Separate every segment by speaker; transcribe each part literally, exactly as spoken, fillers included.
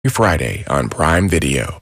Speaker 1: Friday on Prime Video.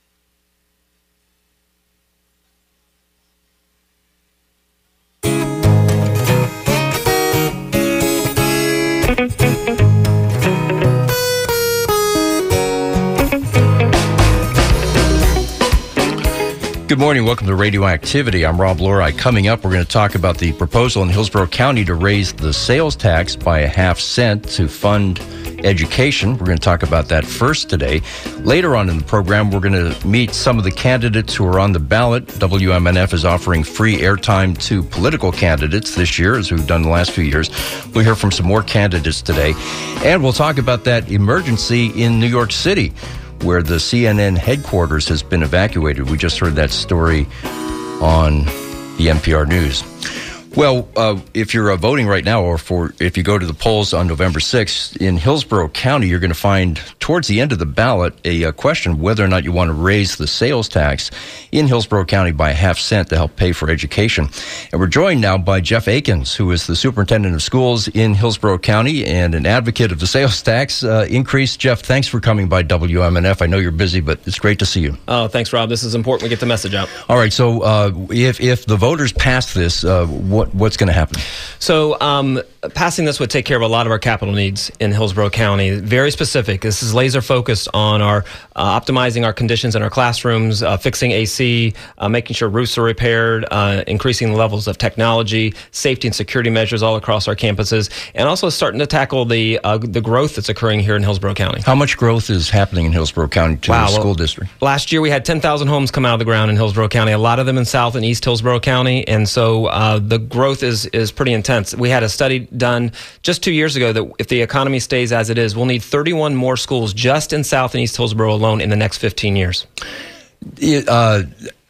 Speaker 2: Good morning. Welcome to Radioactivity. I'm Rob Lori. Coming up, we're going to talk about the proposal in Hillsborough County to raise the sales tax by a half cent to fund education. We're going to talk about that first today. Later on in the program, we're going to meet some of the candidates who are on the ballot. W M N F is offering free airtime to political candidates this year, as we've done the last few years. We'll hear from some more candidates today. And we'll talk about that emergency in New York City, where the C N N headquarters has been evacuated. We just heard that story on the N P R News. Well, uh, if you're uh, voting right now, or for if you go to the polls on November sixth, in Hillsborough County, you're going to find towards the end of the ballot a, a question whether or not you want to raise the sales tax in Hillsborough County by a half cent to help pay for education. And we're joined now by Jeff Akins, who is the superintendent of schools in Hillsborough County and an advocate of the sales tax uh, increase. Jeff, thanks for coming by W M N F. I know you're busy, but it's great to see you.
Speaker 3: Oh, thanks, Rob. This is important. We get the message out.
Speaker 2: All right. So uh, if if the voters pass this, uh, what what's going to happen?
Speaker 3: So um, passing this would take care of a lot of our capital needs in Hillsborough County. Very specific. This is laser focused on our uh, optimizing our conditions in our classrooms, uh, fixing A C, uh, making sure roofs are repaired, uh, increasing the levels of technology, safety and security measures all across our campuses, and also starting to tackle the uh, the growth that's occurring here in Hillsborough County.
Speaker 2: How much growth is happening in Hillsborough County to
Speaker 3: wow,
Speaker 2: the school
Speaker 3: well,
Speaker 2: district?
Speaker 3: Last year we had ten thousand homes come out of the ground in Hillsborough County, a lot of them in South and East Hillsborough County, and so uh, the growth is is pretty intense. We had a study done just two years ago that if the economy stays as it is, we'll need thirty-one more schools just in South and East Hillsborough alone in the next fifteen years.
Speaker 2: It, uh,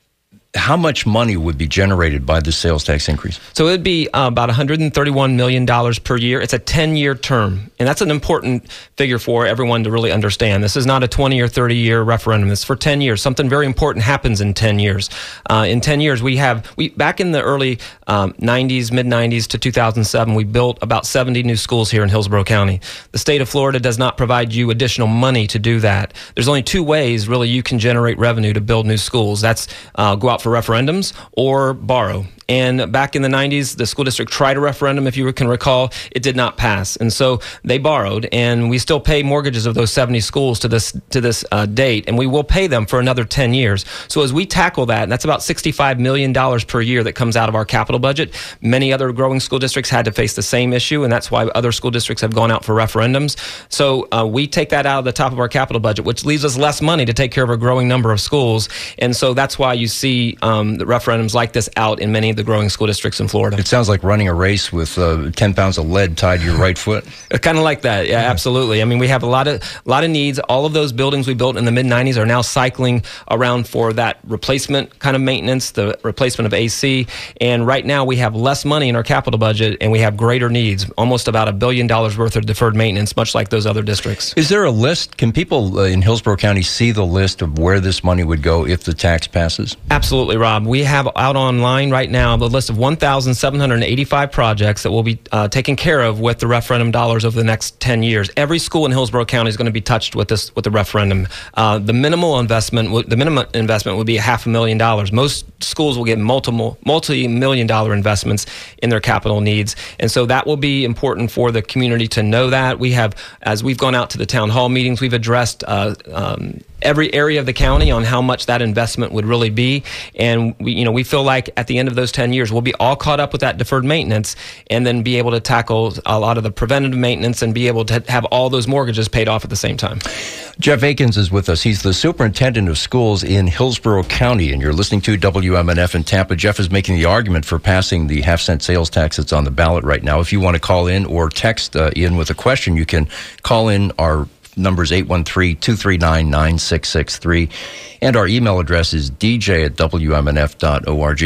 Speaker 2: how much money would be generated by the sales tax increase?
Speaker 3: So it would be uh, about one hundred thirty-one million dollars per year. It's a ten-year term, and that's an important figure for everyone to really understand. This is not a twenty or thirty-year referendum. It's for ten years. Something very important happens in ten years. Uh, in ten years, we have, we back in the early um, nineties, mid-nineties to two thousand seven, we built about seventy new schools here in Hillsborough County. The state of Florida does not provide you additional money to do that. There's only two ways, really, you can generate revenue to build new schools. That's uh, go out for referendums or borrow. And back in the nineties, the school district tried a referendum, if you can recall. It did not pass. And so they borrowed, and we still pay mortgages of those seventy schools to this to this uh, date, and we will pay them for another ten years. So as we tackle that, and that's about sixty-five million dollars per year that comes out of our capital budget. Many other growing school districts had to face the same issue, and that's why other school districts have gone out for referendums. So uh, we take that out of the top of our capital budget, which leaves us less money to take care of a growing number of schools. And so that's why you see um, the referendums like this out in many of the growing school districts in Florida.
Speaker 2: It sounds like running a race with uh, ten pounds of lead tied to your right foot.
Speaker 3: Kind of like that, yeah, absolutely. I mean, we have a lot of a lot of needs. All of those buildings we built in the mid nineties are now cycling around for that replacement kind of maintenance, the replacement of A C. And right now we have less money in our capital budget, and we have greater needs, almost about a billion dollars worth of deferred maintenance, much like those other districts.
Speaker 2: Is there a list? Can people uh, in Hillsborough County see the list of where this money would go if the tax passes?
Speaker 3: Absolutely, Rob. We have out online right now the list of one thousand seven hundred eighty-five projects that will be uh, taken care of with the referendum dollars over the next ten years. Every school in Hillsborough County is going to be touched with this with the referendum. Uh, the minimal investment, w- the minimum investment would be a half a million dollars. Most schools will get multiple multi-million dollar investments in their capital needs, and so that will be important for the community to know that. We have, as we've gone out to the town hall meetings, we've addressed uh, um, every area of the county on how much that investment would really be, and we, you know, we feel like at the end of those ten years, we'll be all caught up with that deferred maintenance, and then be able to tackle a lot of the preventative maintenance and be able to have all those mortgages paid off at the same time.
Speaker 2: Jeff Akins is with us. He's the superintendent of schools in Hillsborough County, and you're listening to W M N F in Tampa. Jeff is making the argument for passing the half-cent sales tax that's on the ballot right now. If you want to call in or text uh, in with a question, you can call in. Our number's eight one three, two three nine, nine six six three, and our email address is d j at w m n f dot org.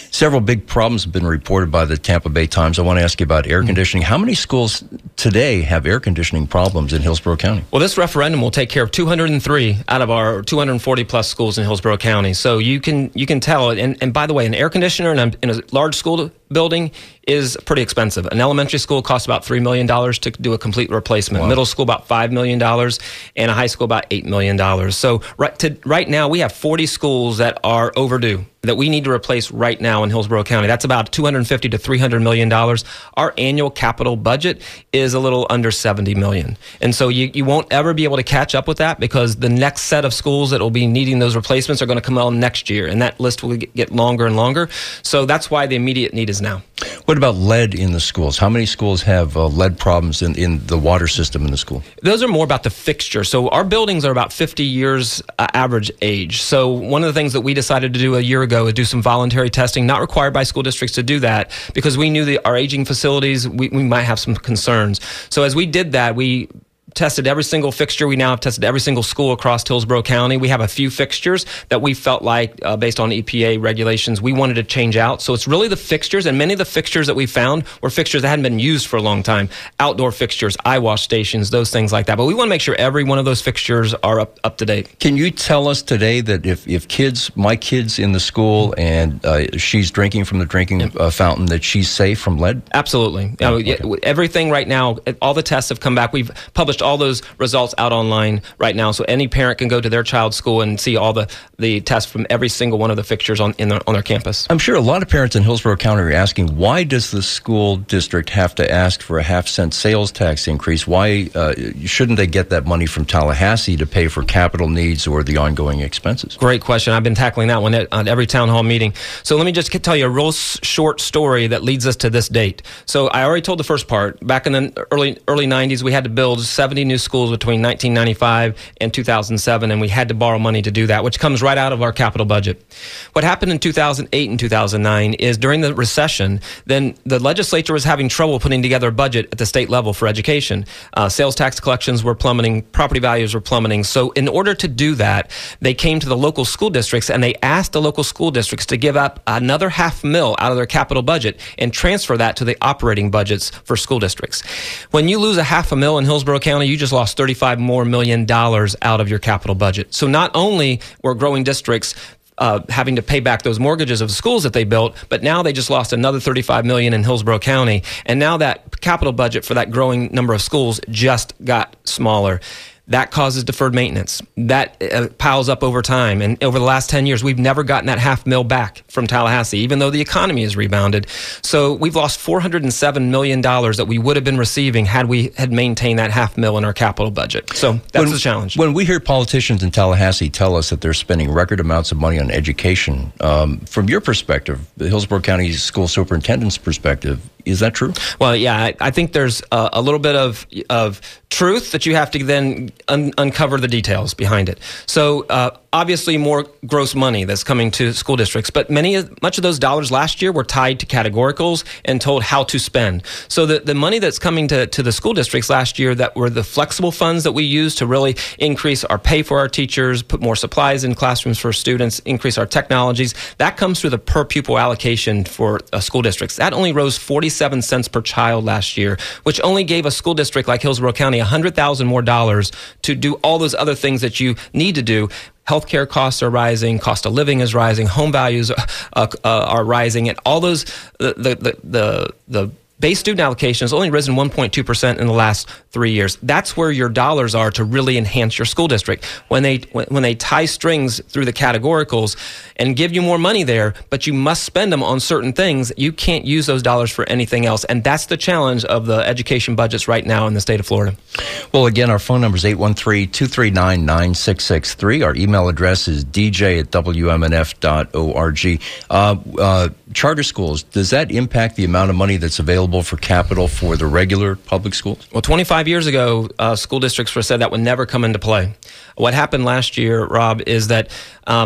Speaker 2: Several big problems have been reported by the Tampa Bay Times. I want to ask you about air conditioning. How many schools today have air conditioning problems in Hillsborough County?
Speaker 3: Well, this referendum will take care of two hundred three out of our two hundred forty plus schools in Hillsborough County. So you can you can tell. And, and by the way, an air conditioner in a, in a large school building is pretty expensive. An elementary school costs about three million dollars to do a complete replacement. Wow. Middle school about five million dollars, and a high school about eight million dollars. So right, to, right now we have forty schools that are overdue, that we need to replace right now in Hillsborough County. That's about two hundred fifty to three hundred million dollars. Our annual capital budget is a little under seventy million dollars. And so you, you won't ever be able to catch up with that, because the next set of schools that will be needing those replacements are going to come out next year, and that list will get longer and longer. So that's why the immediate need is now.
Speaker 2: What about lead in the schools? How many schools have uh, lead problems in, in the water system in the school?
Speaker 3: Those are more about the fixture. So our buildings are about fifty years uh, average age. So one of the things that we decided to do a year ago is do some voluntary testing, not required by school districts to do that, because we knew that our aging facilities, we, we might have some concerns. So as we did that, we tested every single fixture. We now have tested every single school across Hillsborough County. We have a few fixtures that we felt like, uh, based on E P A regulations, we wanted to change out. So it's really the fixtures, and many of the fixtures that we found were fixtures that hadn't been used for a long time. Outdoor fixtures, eye wash stations, those things like that. But we want to make sure every one of those fixtures are up, up to date.
Speaker 2: Can you tell us today that if, if kids, my kid's in the school and uh, she's drinking from the drinking uh, fountain, that she's safe from lead?
Speaker 3: Absolutely.
Speaker 2: Oh,
Speaker 3: you know,
Speaker 2: okay.
Speaker 3: Everything right now, all the tests have come back. We've published all those results out online right now, so any parent can go to their child's school and see all the, the tests from every single one of the fixtures on in their, on their campus.
Speaker 2: I'm sure a lot of parents in Hillsborough County are asking, why does the school district have to ask for a half cent sales tax increase? Why uh, shouldn't they get that money from Tallahassee to pay for capital needs or the ongoing expenses?
Speaker 3: Great question. I've been tackling that one at, at every town hall meeting. So let me just tell you a real s- short story that leads us to this date. So I already told the first part. Back in the early early nineties, we had to build seventy new schools between nineteen ninety-five and two thousand seven, and we had to borrow money to do that, which comes right out of our capital budget. What happened in two thousand eight and two thousand nine is during the recession, then the legislature was having trouble putting together a budget at the state level for education. Uh, sales tax collections were plummeting, property values were plummeting. So in order to do that, they came to the local school districts and they asked the local school districts to give up another half mil out of their capital budget and transfer that to the operating budgets for school districts. When you lose a half a mil in Hillsborough County, you just lost thirty-five more million dollars out of your capital budget. So not only were growing districts Uh, having to pay back those mortgages of schools that they built, but now they just lost another thirty-five million dollars in Hillsborough County, and now that capital budget for that growing number of schools just got smaller. That causes deferred maintenance. That uh, piles up over time. And over the last ten years, we've never gotten that half mil back from Tallahassee, even though the economy has rebounded. So we've lost four hundred seven million dollars that we would have been receiving had we had maintained that half mil in our capital budget. So that's
Speaker 2: when,
Speaker 3: the challenge.
Speaker 2: When we hear politicians in Tallahassee tell us that they're spending record amounts of money on education, um, from your perspective, the Hillsborough County School Superintendent's perspective, is that true?
Speaker 3: Well, yeah, I, I think there's a, a little bit of of truth that you have to then un- uncover the details behind it. So uh, obviously more gross money that's coming to school districts, but many much of those dollars last year were tied to categoricals and told how to spend. So the, the money that's coming to, to the school districts last year that were the flexible funds that we used to really increase our pay for our teachers, put more supplies in classrooms for students, increase our technologies, that comes through the per pupil allocation for uh, school districts. That only rose forty-seven cents per child last year, which only gave a school district like Hillsborough County one hundred thousand dollars more dollars to do all those other things that you need to do. Healthcare costs are rising, cost of living is rising, home values uh, uh, are rising, and all those, the the the, the, the base student allocation has only risen one point two percent in the last three years. That's where your dollars are to really enhance your school district. When they when they tie strings through the categoricals and give you more money there, but you must spend them on certain things, you can't use those dollars for anything else. And that's the challenge of the education budgets right now in the state of Florida.
Speaker 2: Well, again, our phone number is eight one three, two three nine, nine six six three. Our email address is d j at w m n f dot org. Uh, uh, charter schools, does that impact the amount of money that's available for capital for the regular public schools?
Speaker 3: Well, twenty-five years ago, uh, school districts were said that would never come into play. What happened last year, Rob, is that um,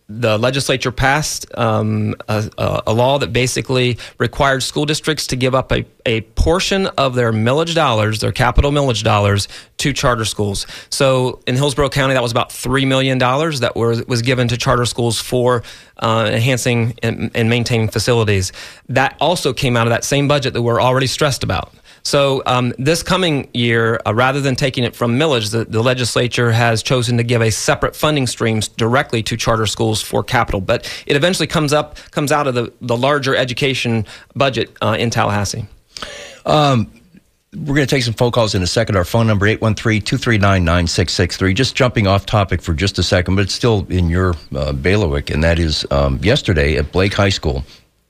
Speaker 3: the legislature passed um, a, a law that basically required school districts to give up a, a portion of their millage dollars, their capital millage dollars, to charter schools. So in Hillsborough County, that was about three million dollars that were, was given to charter schools for uh, enhancing and, and maintaining facilities. That also came out of that same budget that we're already stressed about. So um, this coming year, uh, rather than taking it from millage, the, the legislature has chosen to give a separate funding streams directly to charter schools for capital. But it eventually comes up, comes out of the, the larger education budget uh, in Tallahassee. Um,
Speaker 2: we're going to take some phone calls in a second. Our phone number, eight one three, two three nine, nine six six three. Just jumping off topic for just a second, but it's still in your uh, bailiwick, and that is um, yesterday at Blake High School.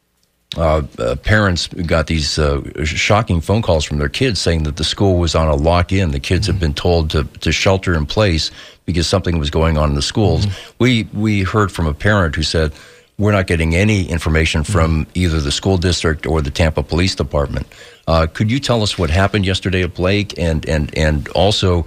Speaker 2: Uh, uh, parents got these uh, shocking phone calls from their kids saying that the school was on a lock-in. The kids mm-hmm. had been told to, to shelter in place because something was going on in the schools. Mm-hmm. We we heard from a parent who said, we're not getting any information from mm-hmm. either the school district or the Tampa Police Department. Uh, could you tell us what happened yesterday at Blake, and, and, and also,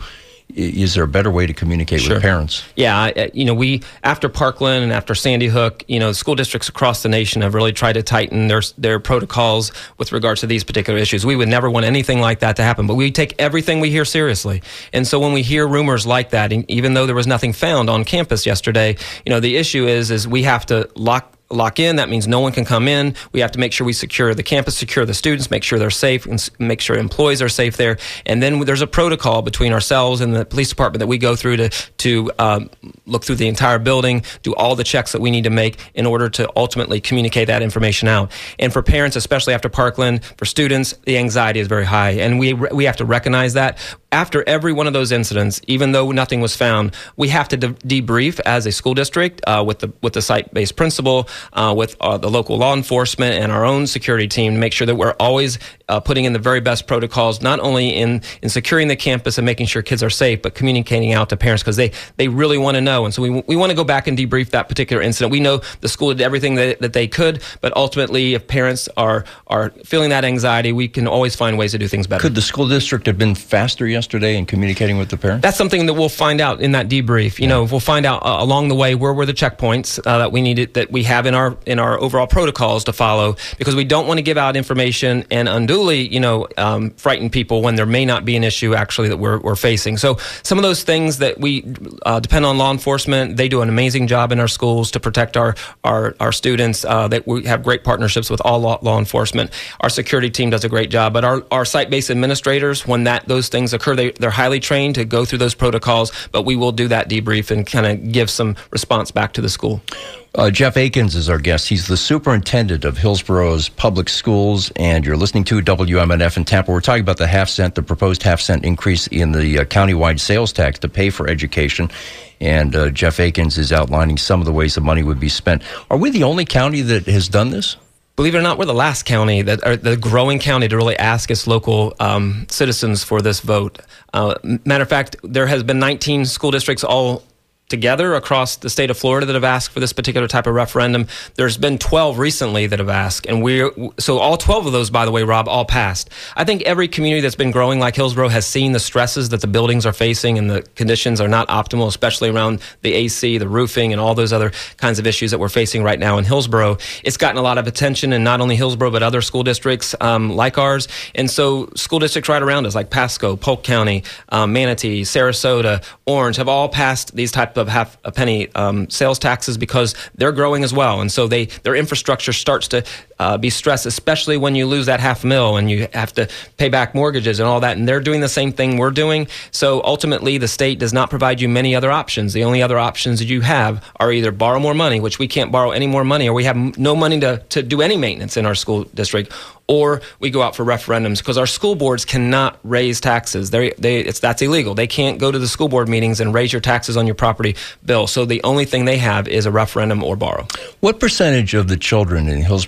Speaker 2: is there a better way to communicate
Speaker 3: sure.
Speaker 2: with parents?
Speaker 3: Yeah, you know, we, after Parkland and after Sandy Hook, you know, school districts across the nation have really tried to tighten their their protocols with regards to these particular issues. We would never want anything like that to happen, but we take everything we hear seriously. And so when we hear rumors like that, and even though there was nothing found on campus yesterday, you know, the issue is, is we have to lock lock in. That means no one can come in. We have to make sure we secure the campus, secure the students, make sure they're safe, and make sure employees are safe there. And then there's a protocol between ourselves and the police department that we go through to to um, look through the entire building, do all the checks that we need to make in order to ultimately communicate that information out. And for parents, especially after Parkland, for students, the anxiety is very high, and we we have to recognize that. After every one of those incidents, even though nothing was found, we have to de- debrief as a school district uh, with the with the site-based principal, uh, with uh, the local law enforcement and our own security team to make sure that we're always uh, putting in the very best protocols, not only in, in securing the campus and making sure kids are safe, but communicating out to parents because they, they really want to know. And so we we want to go back and debrief that particular incident. We know the school did everything that, that they could, but ultimately if parents are, are feeling that anxiety, we can always find ways to do things better.
Speaker 2: Could the school district have been faster yesterday? yesterday in communicating with the parents?
Speaker 3: That's something that we'll find out in that debrief. You yeah. know, we'll find out uh, along the way where were the checkpoints uh, that we needed, that we have in our in our overall protocols to follow, because we don't want to give out information and unduly, you know, um, frighten people when there may not be an issue actually that we're we're facing. So some of those things that we uh, depend on law enforcement. They do an amazing job in our schools to protect our our our students. Uh, that we have great partnerships with all law, law enforcement. Our security team does a great job, but our our site-based administrators, when that those things occur, they they're highly trained to go through those protocols. But we will do that debrief and kind of give some response back to the school.
Speaker 2: Uh, Jeff Akins is our guest. He's the superintendent of Hillsborough's public schools, and you're listening to W M N F in Tampa. We're talking about the half cent, the proposed half cent increase in the uh, countywide sales tax to pay for education. And uh, Jeff Akins is outlining some of the ways the money would be spent. Are we the only county that has done this?
Speaker 3: Believe it or not, we're the last county, that or the growing county, to really ask its local um, citizens for this vote. Uh, matter of fact, there has been nineteen school districts all together across the state of Florida that have asked for this particular type of referendum. There's been twelve recently that have asked, and we're so all twelve of those, by the way, Rob, all passed. I think every community that's been growing like Hillsborough has seen the stresses that the buildings are facing, and the conditions are not optimal, especially around the A C, the roofing, and all those other kinds of issues that we're facing right now in Hillsborough. It's gotten a lot of attention, and not only Hillsborough, but other school districts um, like ours. And so school districts right around us, like Pasco, Polk County, um, Manatee, Sarasota, Orange, have all passed these type of of half a penny um, sales taxes because they're growing as well, and so they their infrastructure starts to uh, be stressed, especially when you lose that half mil and you have to pay back mortgages and all that. And they're doing the same thing we're doing. So ultimately, the state does not provide you many other options. The only other options that you have are either borrow more money, which we can't borrow any more money, or we have no money to to do any maintenance in our school district, or we go out for referendums because our school boards cannot raise taxes. They they it's that's illegal. They can't go to the school board meetings and raise your taxes on your property bill. So the only thing they have is a referendum or borrow.
Speaker 2: What percentage of the children in Hillsborough Public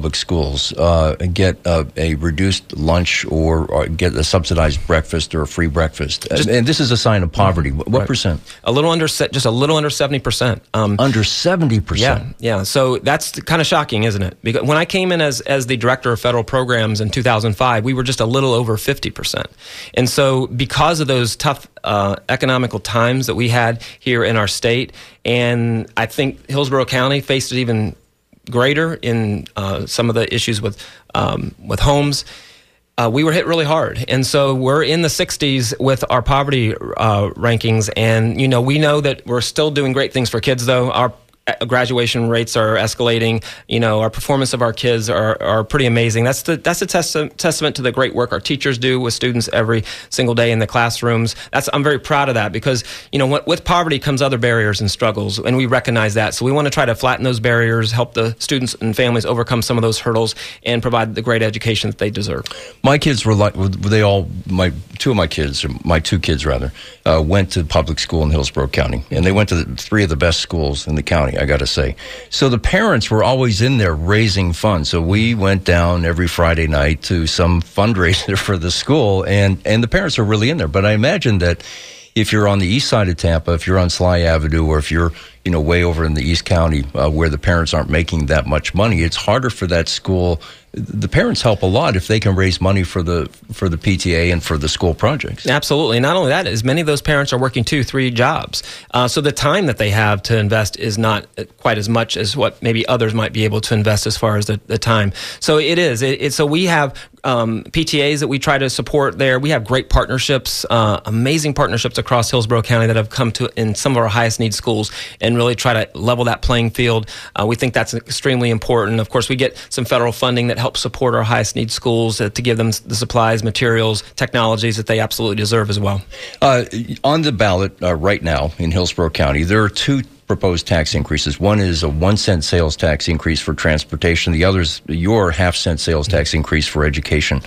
Speaker 2: public schools uh, get uh, a reduced lunch or, or get a subsidized breakfast or a free breakfast? Just, and this is a sign of poverty. What right. percent?
Speaker 3: A little under, just a little under seventy percent. Um,
Speaker 2: under seventy percent?
Speaker 3: Yeah, yeah. So that's kind of shocking, isn't it? Because when I came in as, as the director of federal programs in two thousand five, we were just a little over fifty percent. And so because of those tough uh, economical times that we had here in our state, and I think Hillsborough County faced it even greater in uh, some of the issues with um, with homes, uh, we were hit really hard. And so we're in the sixties with our poverty uh, rankings. And, you know, we know that we're still doing great things for kids, though. Our graduation rates are escalating. You know, our performance of our kids are, are pretty amazing. That's the that's a test- testament to the great work our teachers do with students every single day in the classrooms. That's I'm very proud of that because, you know, with poverty comes other barriers and struggles, and we recognize that. So we want to try to flatten those barriers, help the students and families overcome some of those hurdles, and provide the great education that they deserve.
Speaker 2: My kids were like, they all, my two of my kids, or my two kids rather, uh, went to public school in Hillsborough County, and they went to the, three of the best schools in the county, I got to say. So the parents were always in there raising funds. So we went down every Friday night to some fundraiser for the school, and, and the parents are really in there. But I imagine that if you're on the east side of Tampa, if you're on Sly Avenue, or if you're, you know, way over in the East County uh, where the parents aren't making that much money, it's harder for that school. The parents help a lot if they can raise money for the for the P T A and for the school projects.
Speaker 3: Absolutely. Not only that, is many of those parents are working two, three jobs. Uh, so the time that they have to invest is not quite as much as what maybe others might be able to invest as far as the, the time. So it is. It, it, so we have um, P T As that we try to support there. We have great partnerships, uh, amazing partnerships across Hillsborough County that have come to in some of our highest need schools and really try to level that playing field. Uh, we think that's extremely important. Of course, we get some federal funding that helps support our highest need schools uh, to give them the supplies, materials, technologies that they absolutely deserve as well.
Speaker 2: Uh, on the ballot uh, right now in Hillsborough County, there are two proposed tax increases. One is a one cent sales tax increase for transportation. The other is your half cent sales tax increase for education.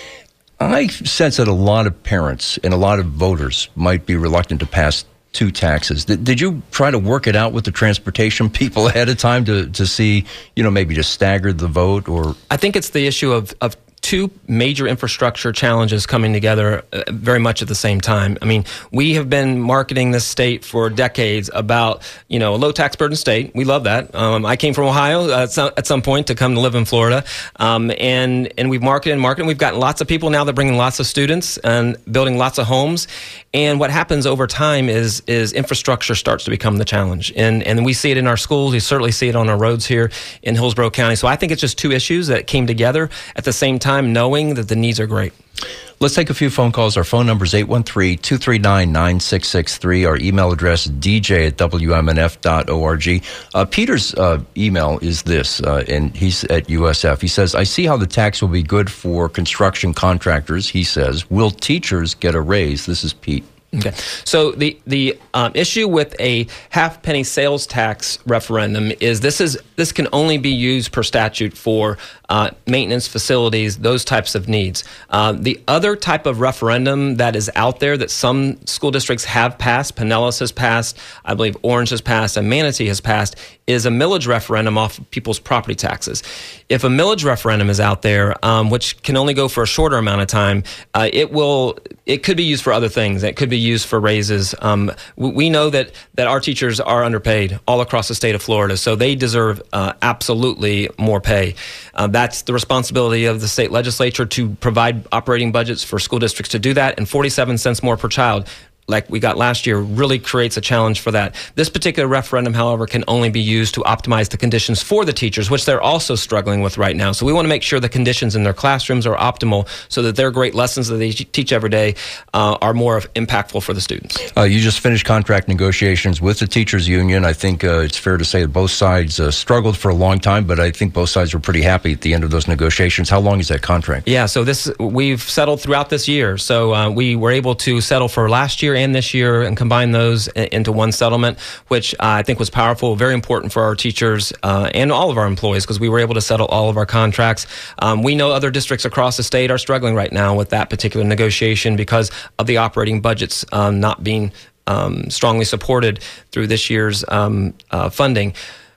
Speaker 2: I sense that a lot of parents and a lot of voters might be reluctant to pass two taxes. Did, did you try to work it out with the transportation people ahead of time to, to see, you know, maybe to stagger the vote? Or
Speaker 3: I think it's the issue of, of two major infrastructure challenges coming together uh, very much at the same time. I mean, we have been marketing this state for decades about, you know, a low tax burden state. We love that. Um, I came from Ohio uh, at, some, at some point to come to live in Florida. Um, and, and we've marketed and marketed. We've gotten lots of people now that bring in lots of students and building lots of homes. And what happens over time is, is infrastructure starts to become the challenge. And, and we see it in our schools. We certainly see it on our roads here in Hillsborough County. So I think it's just two issues that came together at the same time, knowing that the needs are great.
Speaker 2: Let's take a few phone calls. Our phone number is eight one three, two three nine, nine six six three. Our email address, d j at w m n f dot org. Uh, Peter's uh, email is this, uh, and he's at U S F. He says, I see how the tax will be good for construction contractors, he says. Will teachers get a raise? This is Pete.
Speaker 3: Okay. So the the um, issue with a half penny sales tax referendum is this is this can only be used per statute for uh, maintenance facilities, those types of needs. Uh, the other type of referendum that is out there that some school districts have passed, Pinellas has passed, I believe Orange has passed, and Manatee has passed, is a millage referendum off of people's property taxes. If a millage referendum is out there, um, which can only go for a shorter amount of time, uh, it will it could be used for other things. It could be used for raises. Um, we know that that our teachers are underpaid all across the state of Florida, so they deserve uh, absolutely more pay. Uh, that's the responsibility of the state legislature to provide operating budgets for school districts to do that, and forty-seven cents more per child, like we got last year, really creates a challenge for that. This particular referendum, however, can only be used to optimize the conditions for the teachers, which they're also struggling with right now. So we want to make sure the conditions in their classrooms are optimal so that their great lessons that they teach every day uh, are more impactful for the students.
Speaker 2: Uh, you just finished contract negotiations with the teachers union. I think uh, it's fair to say that both sides uh, struggled for a long time, but I think both sides were pretty happy at the end of those negotiations. How long is that contract?
Speaker 3: Yeah, so this we've settled throughout this year. So uh, we were able to settle for last year and this year and combine those into one settlement, which uh, I think was powerful, very important for our teachers uh, and all of our employees because we were able to settle all of our contracts. Um, we know other districts across the state are struggling right now with that particular negotiation because of the operating budgets um, not being um, strongly supported through this year's um, uh, funding.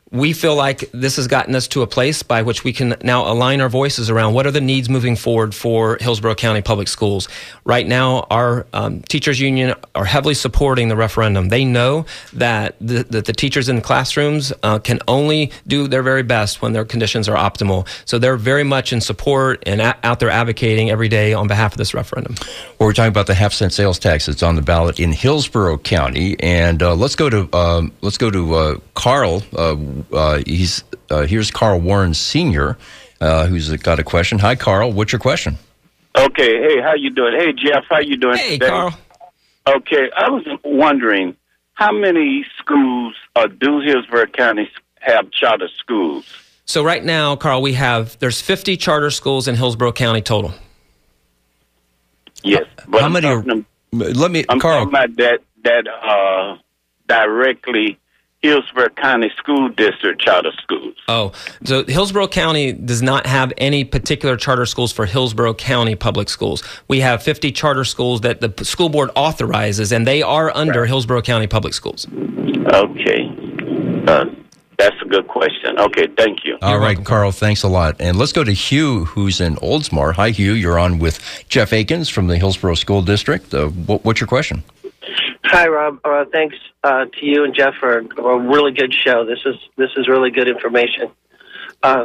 Speaker 3: we feel like this has gotten us to a place by which we can now align our voices around what are the needs moving forward for Hillsborough County Public Schools. Right now, our um, teachers union are heavily supporting the referendum. They know that the, that the teachers in classrooms uh, can only do their very best when their conditions are optimal. So they're very much in support and a- out there advocating every day on behalf of this referendum.
Speaker 2: Well, we're talking about the half cent sales tax that's on the ballot in Hillsborough County, and uh, let's go to um, let's go to uh, Carl. Uh, uh, he's uh, here's Carl Warren Senior, uh, who's got a question. Hi, Carl. What's your question?
Speaker 4: Okay. Hey, how you doing? Hey, Jeff, how you doing
Speaker 3: Hey,
Speaker 4: today?
Speaker 3: Carl.
Speaker 4: Okay, I was wondering how many schools uh, do Hillsborough County have charter schools?
Speaker 3: So right now, Carl, we have, there's fifty charter schools in Hillsborough County total.
Speaker 4: Yes, but
Speaker 2: How
Speaker 4: I'm
Speaker 2: many are?
Speaker 4: talking-
Speaker 2: Let me,
Speaker 4: I'm
Speaker 2: Carl.
Speaker 4: talking about that that uh, directly Hillsborough County School District charter schools.
Speaker 3: Oh, so Hillsborough County does not have any particular charter schools for Hillsborough County Public Schools. We have fifty charter schools that the school board authorizes, and they are under
Speaker 4: Right.
Speaker 3: Hillsborough County Public Schools.
Speaker 4: Okay, uh, that's a good question. Okay, thank you.
Speaker 2: All
Speaker 3: You're
Speaker 2: right,
Speaker 3: welcome.
Speaker 2: Carl, thanks a lot. And let's go to Hugh, who's in Oldsmar. Hi, Hugh. You're on with Jeff Akins from the Hillsborough School District. Uh, what, what's your question?
Speaker 5: Hi, Rob. Uh, thanks uh, to you and Jeff for a really good show. This is this is really good information. Uh,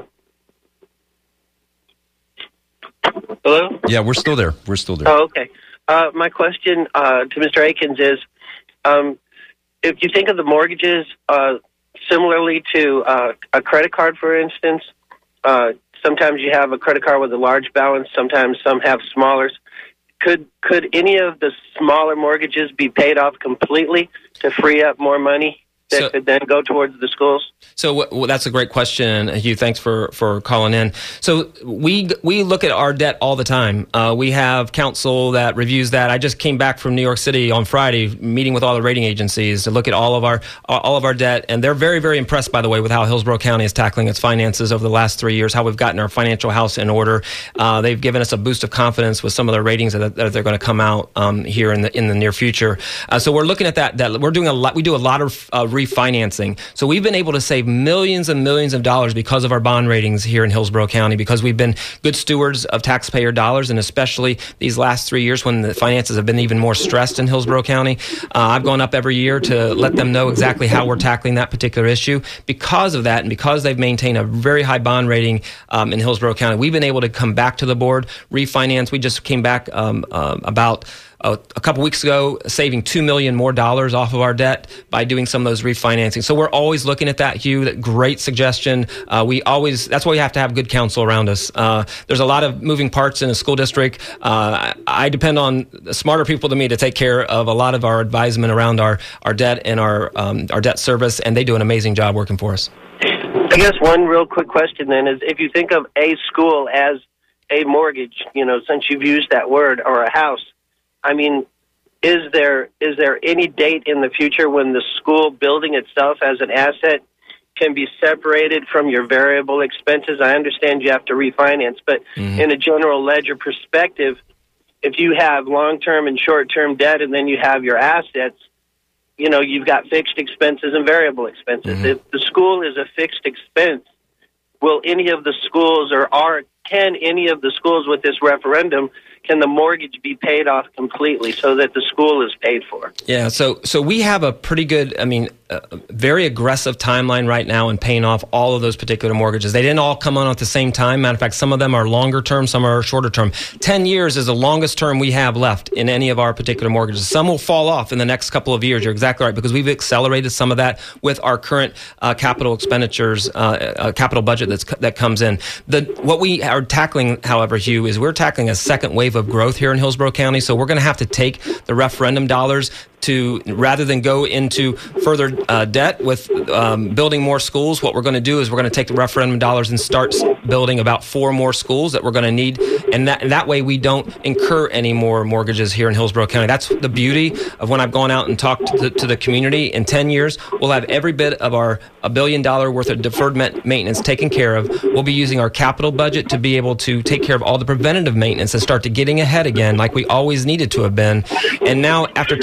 Speaker 5: hello?
Speaker 2: Yeah, we're still there. We're still there.
Speaker 5: Oh, okay. Uh, my question uh, to Mister Akins is, um, if you think of the mortgages uh, similarly to uh, a credit card, for instance, uh, sometimes you have a credit card with a large balance, sometimes some have smaller. Could could any of the smaller mortgages be paid off completely to free up more money that
Speaker 3: So-
Speaker 5: could then go towards the schools?
Speaker 3: So well, that's a great question, Hugh. Thanks for, for calling in. So we we look at our debt all the time. Uh, we have counsel that reviews that. I just came back from New York City on Friday, meeting with all the rating agencies to look at all of our all of our debt, and they're very very impressed, by the way, with how Hillsborough County is tackling its finances over the last three years. How we've gotten our financial house in order. Uh, they've given us a boost of confidence with some of their ratings that, that they're going to come out um, here in the in the near future. Uh, so we're looking at that. That we're doing a lot. We do a lot of uh, refinancing. So we've been able to save millions and millions of dollars because of our bond ratings here in Hillsborough County, because we've been good stewards of taxpayer dollars, and especially these last three years when the finances have been even more stressed in Hillsborough County. Uh, I've gone up every year to let them know exactly how we're tackling that particular issue. Because of that, and because they've maintained a very high bond rating um, in Hillsborough County, we've been able to come back to the board, refinance. We just came back um, uh, about a, a couple weeks ago, saving two million dollars more dollars off of our debt by doing some of those refinancing. So we're always looking at that, Hugh. That great suggestion. Uh, we always, that's why we have to have good counsel around us. Uh, there's a lot of moving parts in a school district. Uh, I depend on smarter people than me to take care of a lot of our advisement around our, our debt and our, um, our debt service, and they do an amazing job working for us.
Speaker 5: I guess one real quick question then is, if you think of a school as a mortgage, you know, since you've used that word, or a house, I mean, is there is there any date in the future when the school building itself as an asset can be separated from your variable expenses? I understand you have to refinance, but mm-hmm. in a general ledger perspective, if you have long-term and short-term debt and then you have your assets, you know, you've got fixed expenses and variable expenses. Mm-hmm. If the school is a fixed expense, will any of the schools, or are can any of the schools with this referendum, can the mortgage be paid off completely so that the school is paid for?
Speaker 3: Yeah, so so we have a pretty good, I mean, a very aggressive timeline right now in paying off all of those particular mortgages. They didn't all come on at the same time. Matter of fact, some of them are longer term, some are shorter term. Ten years is the longest term we have left in any of our particular mortgages. Some will fall off in the next couple of years. You're exactly right, because we've accelerated some of that with our current uh, capital expenditures, uh, uh, capital budget that's that comes in. The what we are tackling, however, Hugh, is we're tackling a second wave of growth here in Hillsborough County. So we're going to have to take the referendum dollars to, rather than go into further uh, debt with um, building more schools, what we're going to do is we're going to take the referendum dollars and start building about four more schools that we're going to need. And that, and that way we don't incur any more mortgages here in Hillsborough County. That's the beauty of when I've gone out and talked to the, to the community. In ten years, we'll have every bit of our a billion dollar worth of deferred maintenance taken care of. We'll be using our capital budget to be able to take care of all the preventative maintenance and start to getting ahead again like we always needed to have been. And now, after ten years, we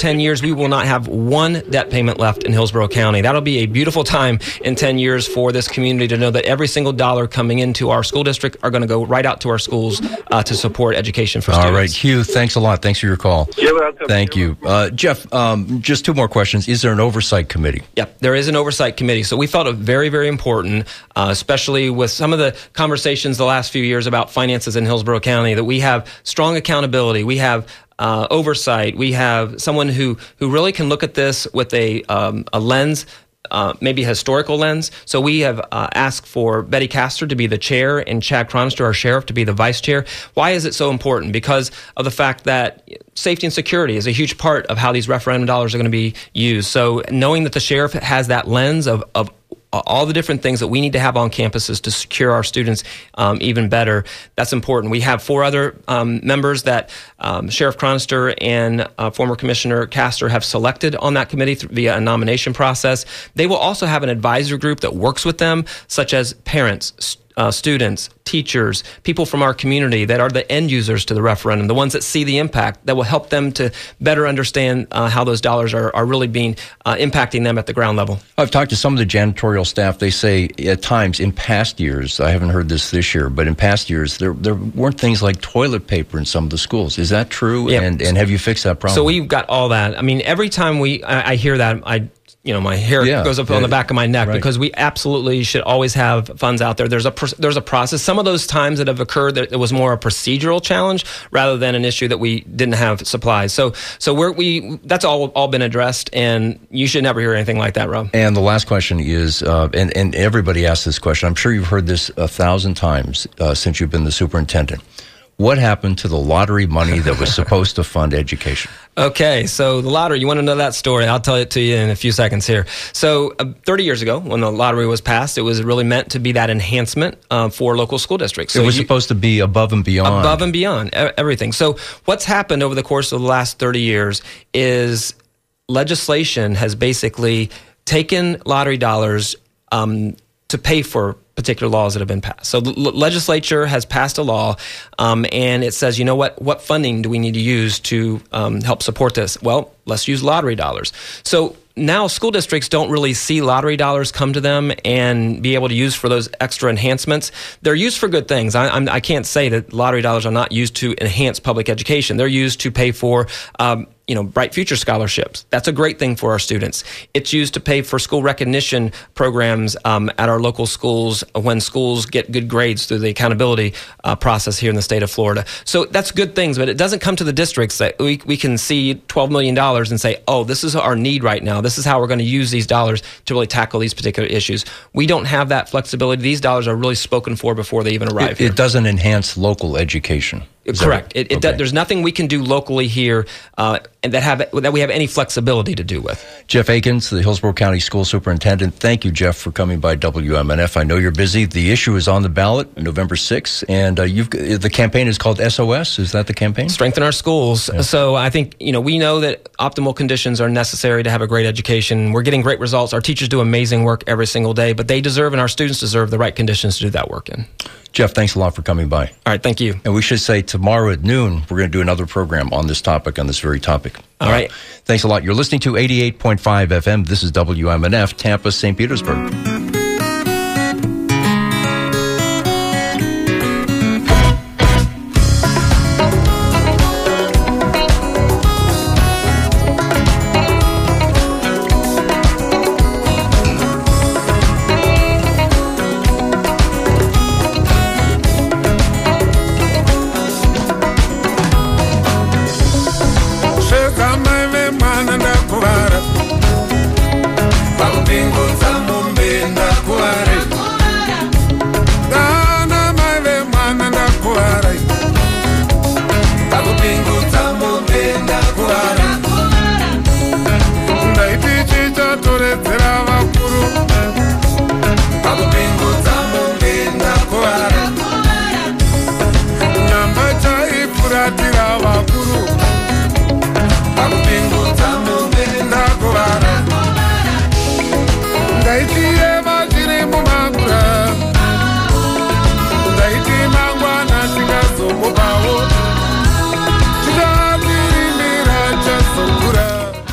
Speaker 3: we will not have one debt payment left in Hillsborough County. That'll be a beautiful time in ten years for this community to know that every single dollar coming into our school district are going to go right out to our schools uh, to support education for students.
Speaker 2: All right, Hugh, thanks a lot. Thanks for your call.
Speaker 5: You're welcome.
Speaker 2: Thank you. Uh, Jeff, um, just two more questions. Is there an oversight committee?
Speaker 3: Yep, there is an oversight committee. So we felt it very, very important, uh, especially with some of the conversations the last few years about finances in Hillsborough County, that we have strong accountability. We have uh, oversight. We have someone who, who really can look at this with a, um, a lens, Uh, maybe a historical lens. So we have uh, asked for Betty Castor to be the chair and Chad Chronister, our sheriff, to be the vice chair. Why is it so important? Because of the fact that safety and security is a huge part of how these referendum dollars are going to be used. So knowing that the sheriff has that lens of, of all the different things that we need to have on campuses to secure our students um, even better, that's important. We have four other um, members that um, Sheriff Chronister and uh, former Commissioner Castor have selected on that committee th- via a nomination process. They will also have an advisory group that works with them, such as parents, uh, students, teachers, people from our community that are the end users to the referendum, the ones that see the impact, that will help them to better understand uh, how those dollars are, are really being uh, impacting them at the ground level.
Speaker 2: I've talked to some of the janitorial staff. They say at times in past years, I haven't heard this this year, but in past years, there there weren't things like toilet paper in some of the schools. Is that true?
Speaker 3: Yep.
Speaker 2: And and have you fixed that problem?
Speaker 3: So we've got all that. I mean, every time we I, I hear that, I you know, my hair
Speaker 2: yeah,
Speaker 3: goes up
Speaker 2: yeah,
Speaker 3: on the back of my neck,
Speaker 2: right.
Speaker 3: because we absolutely should always have funds out there. There's a there's a process. Some of those times that have occurred, that it was more a procedural challenge rather than an issue that we didn't have supplies. So so we're, we that's all all been addressed, and you should never hear anything like that, Rob.
Speaker 2: And the last question is, uh, and and everybody asks this question. I'm sure you've heard this a thousand times uh, since you've been the superintendent. What happened to the lottery money that was supposed to fund education?
Speaker 3: Okay, so the lottery, you want to know that story? I'll tell it to you in a few seconds here. So uh, thirty years ago, when the lottery was passed, it was really meant to be that enhancement uh, for local school districts. So
Speaker 2: it was
Speaker 3: you,
Speaker 2: supposed to be above and beyond.
Speaker 3: Above and beyond, e- everything. So what's happened over the course of the last thirty years is legislation has basically taken lottery dollars um, to pay for particular laws that have been passed. So the l- legislature has passed a law, um, and it says, you know what, what funding do we need to use to um, help support this? Well, let's use lottery dollars. So now school districts don't really see lottery dollars come to them and be able to use for those extra enhancements. They're used for good things. I, I'm, I can't say that lottery dollars are not used to enhance public education. They're used to pay for um, you know, Bright Future scholarships. That's a great thing for our students. It's used to pay for school recognition programs um, at our local schools when schools get good grades through the accountability uh, process here in the state of Florida. So that's good things, but it doesn't come to the districts that we, we can see twelve million dollars and say, oh, this is our need right now. This is how we're going to use these dollars to really tackle these particular issues. We don't have that flexibility. These dollars are really spoken for before they even arrive
Speaker 2: it,
Speaker 3: here.
Speaker 2: It doesn't enhance local education. Is
Speaker 3: Correct. It, it
Speaker 2: okay.
Speaker 3: does, there's nothing we can do locally here uh, and that have that we have any flexibility to do with.
Speaker 2: Jeff Akins, the Hillsborough County School Superintendent. Thank you, Jeff, for coming by W M N F. I know you're busy. The issue is on the ballot November sixth, and uh, you've the campaign is called S O S. Is that the campaign?
Speaker 3: Strengthen our schools. Yeah. So I think you know we know that optimal conditions are necessary to have a great education. We're getting great results. Our teachers do amazing work every single day, but they deserve and our students deserve the right conditions to do that work in.
Speaker 2: Jeff, thanks a lot for coming by.
Speaker 3: All right, thank you.
Speaker 2: And we should say tomorrow at noon, we're going to do another program on this topic, on this very topic.
Speaker 3: All right.
Speaker 2: Uh, thanks a lot. You're listening to eighty-eight point five F M. This is W M N F, Tampa, Saint Petersburg.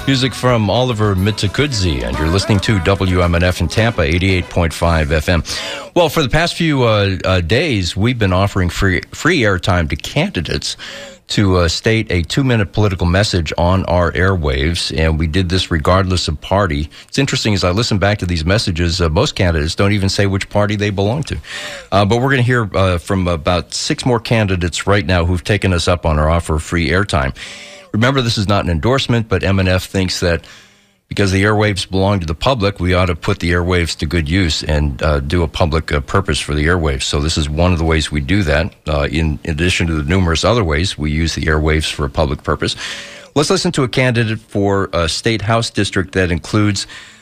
Speaker 2: Music from Oliver Mitakudzi, and you're listening to W M N F in Tampa, eighty-eight point five F M. Well, for the past few uh, uh, days, we've been offering free free airtime to candidates to uh, state a two-minute political message on our airwaves, and we did this regardless of party. It's interesting, as I listen back to these messages, uh, most candidates don't even say which party they belong to. Uh, but we're going to hear uh, from about six more candidates right now who've taken us up on our offer of free airtime. Remember, this is not an endorsement, but M N F thinks that because the airwaves belong to the public, we ought to put the airwaves to good use and uh, do a public uh, purpose for the airwaves. So this is one of the ways we do that. Uh, in, in addition to the numerous other ways we use the airwaves for a public purpose. Let's listen to a candidate for a state house district that includes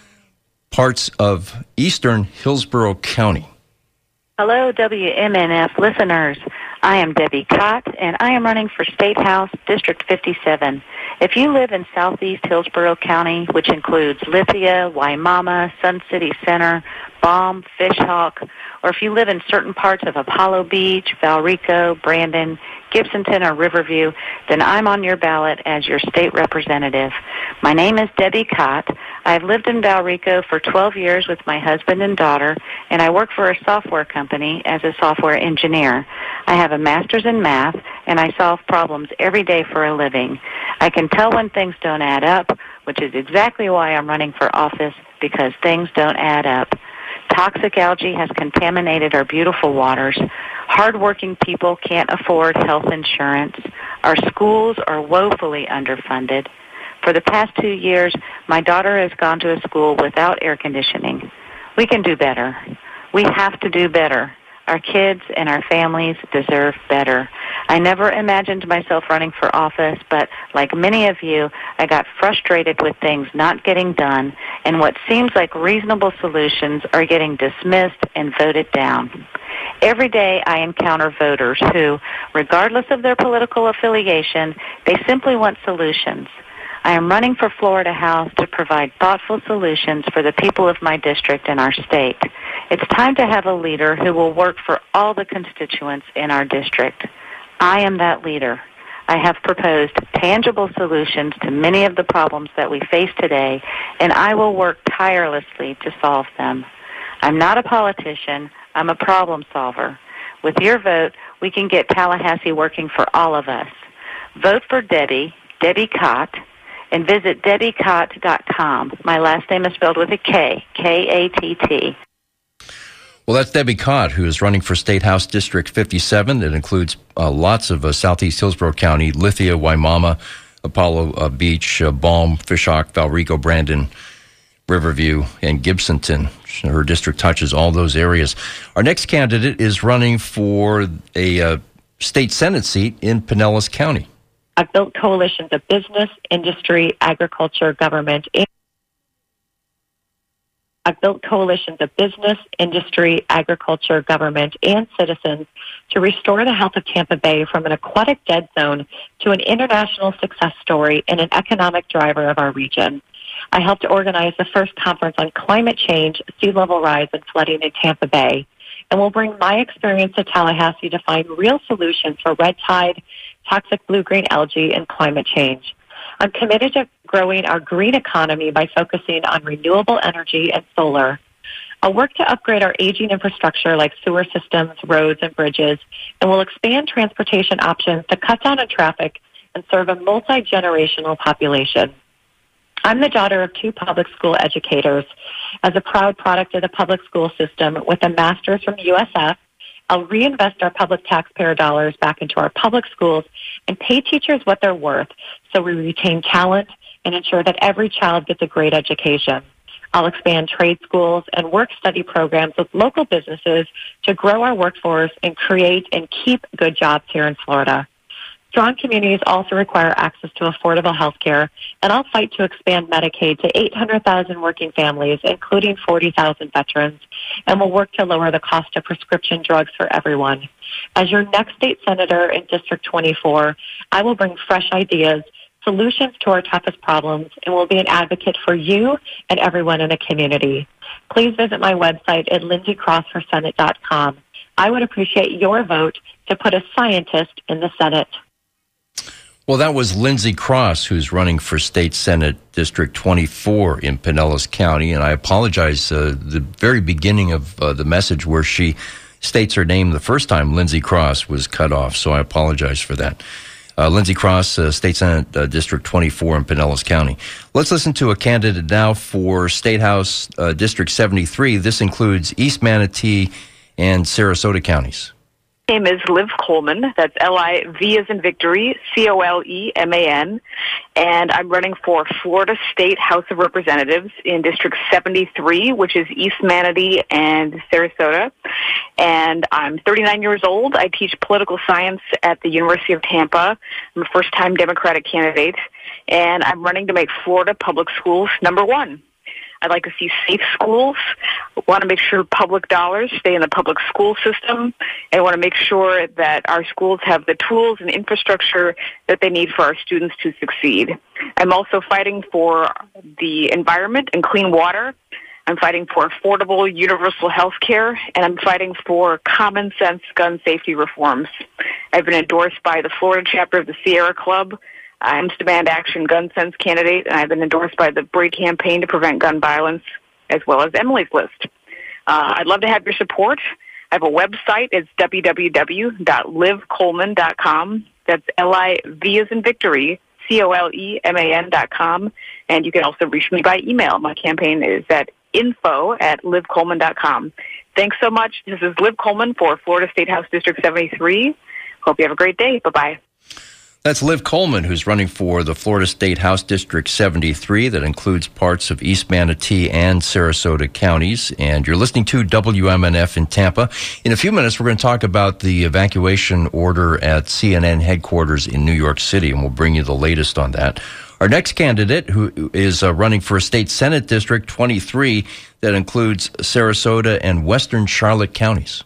Speaker 2: parts of eastern Hillsborough County.
Speaker 6: Hello, W M N F listeners. I am Debbie Cott, and I am running for State House District fifty-seven. If you live in southeast Hillsborough County, which includes Lithia, Waimama, Sun City Center, Baum, Fishhawk, or if you live in certain parts of Apollo Beach, Valrico, Brandon, Gibsonton, or Riverview, then I'm on your ballot as your state representative. My name is Debbie Cott. I've lived in Valrico for twelve years with my husband and daughter, and I work for a software company as a software engineer. I have a master's in math, and I solve problems every day for a living. I can tell when things don't add up, which is exactly why I'm running for office, because things don't add up. Toxic algae has contaminated our beautiful waters. Hardworking people can't afford health insurance. Our schools are woefully underfunded. For the past two years, my daughter has gone to a school without air conditioning. We can do better. We have to do better. Our kids and our families deserve better. I never imagined myself running for office, but like many of you, I got frustrated with things not getting done, and what seems like reasonable solutions are getting dismissed and voted down. Every day I encounter voters who, regardless of their political affiliation, they simply want solutions. I am running for Florida House to provide thoughtful solutions for the people of my district and our state. It's time to have a leader who will work for all the constituents in our district. I am that leader. I have proposed tangible solutions to many of the problems that we face today, and I will work tirelessly to solve them. I'm not a politician. I'm a problem solver. With your vote, we can get Tallahassee working for all of us. Vote for Debbie, Debbie Cott, and visit debbie cott dot com. My last name is spelled with a K, K A T T.
Speaker 2: Well, that's Debbie Cott, who is running for State House District fifty-seven. That includes uh, lots of uh, southeast Hillsborough County, Lithia, Waimama, Apollo uh, Beach, uh, Baum, Fishhawk, Valrico, Brandon, Riverview, and Gibsonton. Her district touches all those areas. Our next candidate is running for a uh, state Senate seat in Pinellas County.
Speaker 7: I've built coalitions of business, industry, agriculture, government, and I've built coalitions of business, industry, agriculture, government, and citizens to restore the health of Tampa Bay from an aquatic dead zone to an international success story and an economic driver of our region. I helped organize the first conference on climate change, sea level rise, and flooding in Tampa Bay, and will bring my experience to Tallahassee to find real solutions for red tide, toxic blue-green algae, and climate change. I'm committed to growing our green economy by focusing on renewable energy and solar. I'll work to upgrade our aging infrastructure like sewer systems, roads, and bridges, and will expand transportation options to cut down on traffic and serve a multi-generational population. I'm the daughter of two public school educators. As a proud product of the public school system with a master's from U S F, I'll reinvest our public taxpayer dollars back into our public schools and pay teachers what they're worth so we retain talent and ensure that every child gets a great education. I'll expand trade schools and work-study programs with local businesses to grow our workforce and create and keep good jobs here in Florida. Strong communities also require access to affordable health care, and I'll fight to expand Medicaid to eight hundred thousand working families, including forty thousand veterans, and will work to lower the cost of prescription drugs for everyone. As your next state senator in District twenty-four, I will bring fresh ideas, solutions to our toughest problems, and will be an advocate for you and everyone in the community. Please visit my website at lindsay cross for senate dot com. I would appreciate your vote to put a scientist in the Senate.
Speaker 2: Well, that was Lindsay Cross, who's running for State Senate District twenty-four in Pinellas County. And I apologize, uh, the very beginning of uh, the message where she states her name the first time, Lindsay Cross, was cut off. So I apologize for that. Uh, Lindsay Cross, uh, State Senate uh, District twenty-four in Pinellas County. Let's listen to a candidate now for State House uh, District seventy-three. This includes East Manatee and Sarasota counties.
Speaker 8: My name is Liv Coleman. That's L I V as in victory, C O L E M A N. And I'm running for Florida State House of Representatives in District seventy-three, which is East Manatee and Sarasota. And I'm thirty-nine years old. I teach political science at the University of Tampa. I'm a first-time Democratic candidate. And I'm running to make Florida public schools number one. I'd like to see safe schools. I want to make sure public dollars stay in the public school system. I want to make sure that our schools have the tools and infrastructure that they need for our students to succeed. I'm also fighting for the environment and clean water. I'm fighting for affordable universal health care, and I'm fighting for common sense gun safety reforms. I've been endorsed by the Florida chapter of the Sierra Club. I'm Demand Action Gun Sense candidate, and I've been endorsed by the Brady Campaign to Prevent Gun Violence, as well as Emily's List. Uh, I'd love to have your support. I have a website. It's w w w dot liv coleman dot com. That's L I V as in victory, C O L E M A N dot com. And you can also reach me by email. My campaign is at info at liv coleman dot com. Thanks so much. This is Liv Coleman for Florida State House District seventy-three. Hope you have a great day. Bye-bye.
Speaker 2: That's Liv Coleman, who's running for the Florida State House District seventy-three. That includes parts of East Manatee and Sarasota counties. And you're listening to W M N F in Tampa. In a few minutes, we're going to talk about the evacuation order at C N N headquarters in New York City, and we'll bring you the latest on that. Our next candidate, who is uh, running for State Senate District twenty-three, that includes Sarasota and Western Charlotte counties.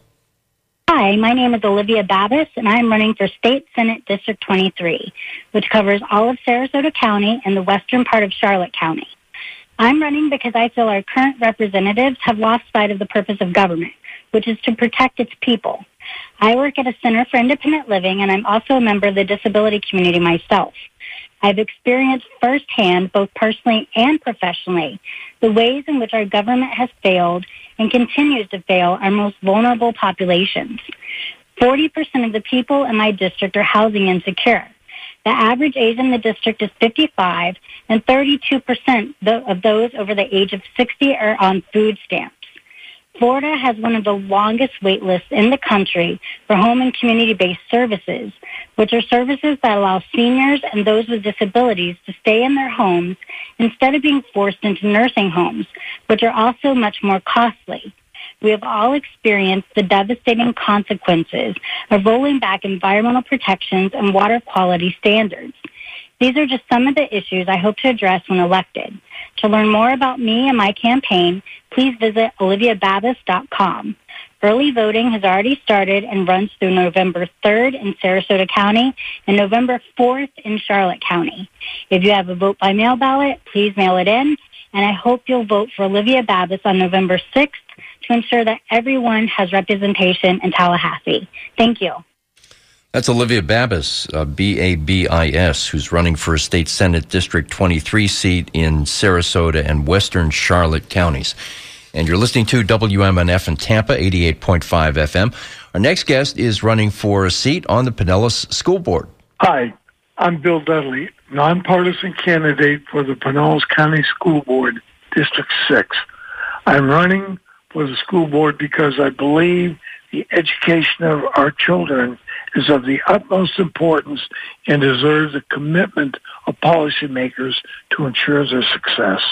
Speaker 9: Hi, my name is Olivia Babis, and I'm running for State Senate District twenty-three, which covers all of Sarasota County and the western part of Charlotte County. I'm running because I feel our current representatives have lost sight of the purpose of government, which is to protect its people. I work at a Center for Independent Living, and I'm also a member of the disability community myself. I've experienced firsthand, both personally and professionally, the ways in which our government has failed and continues to fail our most vulnerable populations. forty percent of the people in my district are housing insecure. The average age in the district is fifty-five, and thirty-two percent of those over the age of sixty are on food stamps. Florida has one of the longest wait lists in the country for home and community-based services, which are services that allow seniors and those with disabilities to stay in their homes instead of being forced into nursing homes, which are also much more costly. We have all experienced the devastating consequences of rolling back environmental protections and water quality standards. These are just some of the issues I hope to address when elected. To learn more about me and my campaign, please visit olivia babis dot com. Early voting has already started and runs through November third in Sarasota County and November fourth in Charlotte County. If you have a vote by mail ballot, please mail it in, and I hope you'll vote for Olivia Babis on November sixth to ensure that everyone has representation in Tallahassee. Thank you.
Speaker 2: That's Olivia Babis, uh, B A B I S, who's running for a State Senate District twenty-three seat in Sarasota and Western Charlotte counties. And you're listening to W M N F in Tampa, eighty-eight point five F M. Our next guest is running for a seat on the Pinellas School Board.
Speaker 10: Hi, I'm Bill Dudley, nonpartisan candidate for the Pinellas County School Board, District six. I'm running for the school board because I believe the education of our children is of the utmost importance and deserves the commitment of policymakers to ensure their success.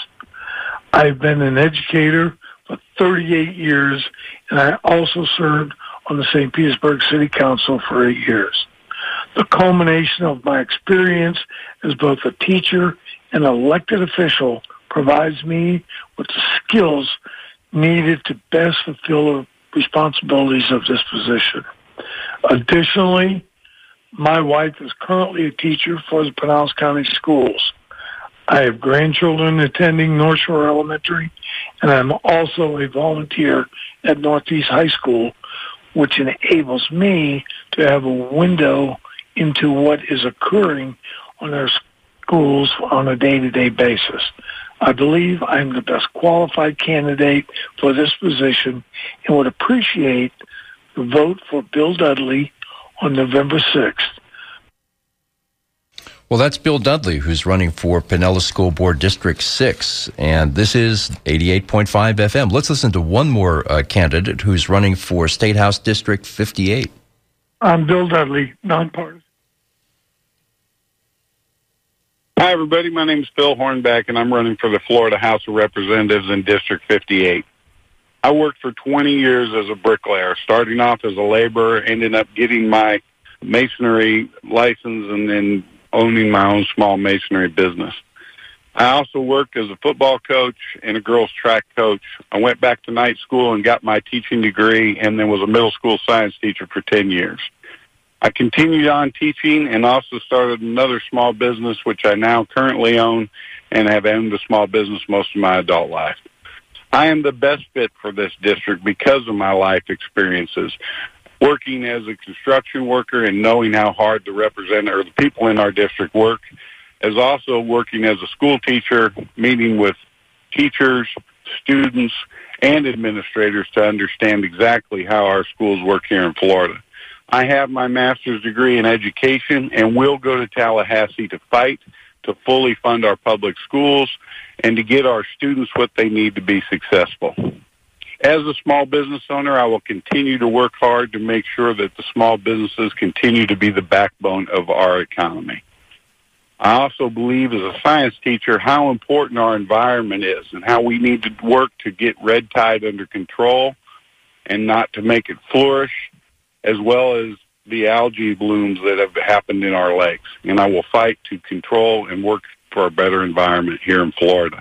Speaker 10: I've been an educator for thirty-eight years, and I also served on the Saint Petersburg City Council for eight years. The culmination of my experience as both a teacher and elected official provides me with the skills needed to best fulfill the responsibilities of this position. Additionally, my wife is currently a teacher for the Pinellas County Schools. I have grandchildren attending North Shore Elementary, and I'm also a volunteer at Northeast High School, which enables me to have a window into what is occurring on our schools on a day-to-day basis. I believe I'm the best qualified candidate for this position and would appreciate the vote for Bill Dudley on November sixth.
Speaker 2: Well, that's Bill Dudley, who's running for Pinellas School Board District six, and this is eighty-eight point five F M. Let's listen to one more uh, candidate who's running for State House District fifty-eight.
Speaker 10: I'm Bill Dudley, nonpartisan.
Speaker 11: Hi, everybody. My name is Phil Hornback, and I'm running for the Florida House of Representatives in District fifty-eight. I worked for twenty years as a bricklayer, starting off as a laborer, ended up getting my masonry license and then owning my own small masonry business. I also worked as a football coach and a girls track coach. I went back to night school and got my teaching degree and then was a middle school science teacher for ten years. I continued on teaching and also started another small business, which I now currently own and have owned a small business most of my adult life. I am the best fit for this district because of my life experiences, working as a construction worker and knowing how hard the representative or the people in our district work, as also working as a school teacher, meeting with teachers, students, and administrators to understand exactly how our schools work here in Florida. I have my master's degree in education and will go to Tallahassee to fight to fully fund our public schools and to get our students what they need to be successful. As a small business owner, I will continue to work hard to make sure that the small businesses continue to be the backbone of our economy. I also believe as a science teacher how important our environment is and how we need to work to get red tide under control and not to make it flourish, as well as the algae blooms that have happened in our lakes. And I will fight to control and work for a better environment here in Florida.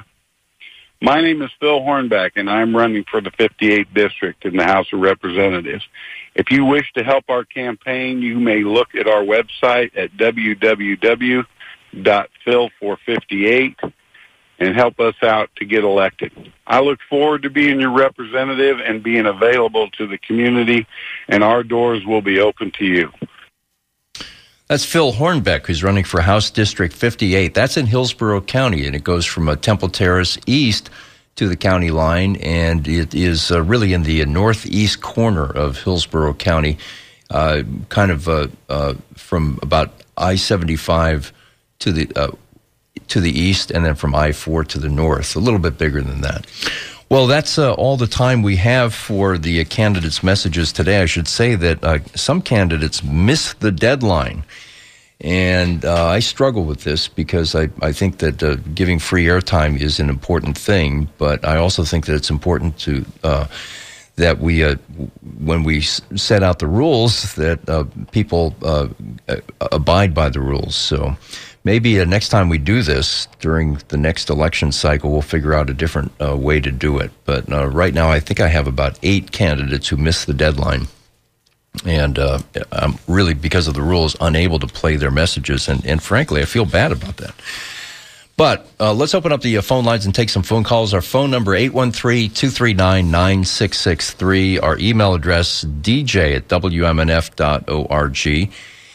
Speaker 11: My name is Phil Hornback, and I'm running for the fifty-eighth District in the House of Representatives. If you wish to help our campaign, you may look at our website at w w w dot phil four fifty-eight and help us out to get elected. I look forward to being your representative and being available to the community, and our doors will be open to you.
Speaker 2: That's Phil Hornbeck, who's running for House District fifty-eight. That's in Hillsborough County, and it goes from uh, Temple Terrace east to the county line, and it is uh, really in the uh, northeast corner of Hillsborough County, uh, kind of uh, uh, from about I seventy-five to the uh, to the east, and then from I four to the north, a little bit bigger than that. Well, that's uh, all the time we have for the uh, candidates' messages today. I should say that uh, some candidates miss the deadline, and uh, I struggle with this because I, I think that uh, giving free airtime is an important thing, but I also think that it's important to uh, that we, uh, when we s- set out the rules, that uh, people uh, abide by the rules. So maybe uh, next time we do this during the next election cycle, we'll figure out a different uh, way to do it. But uh, right now, I think I have about eight candidates who missed the deadline. And uh, I'm really, because of the rules, unable to play their messages. And, and frankly, I feel bad about that. But uh, let's open up the uh, phone lines and take some phone calls. Our phone number, eight one three, two three nine, nine six six three. Our email address, d j at w m n f dot org.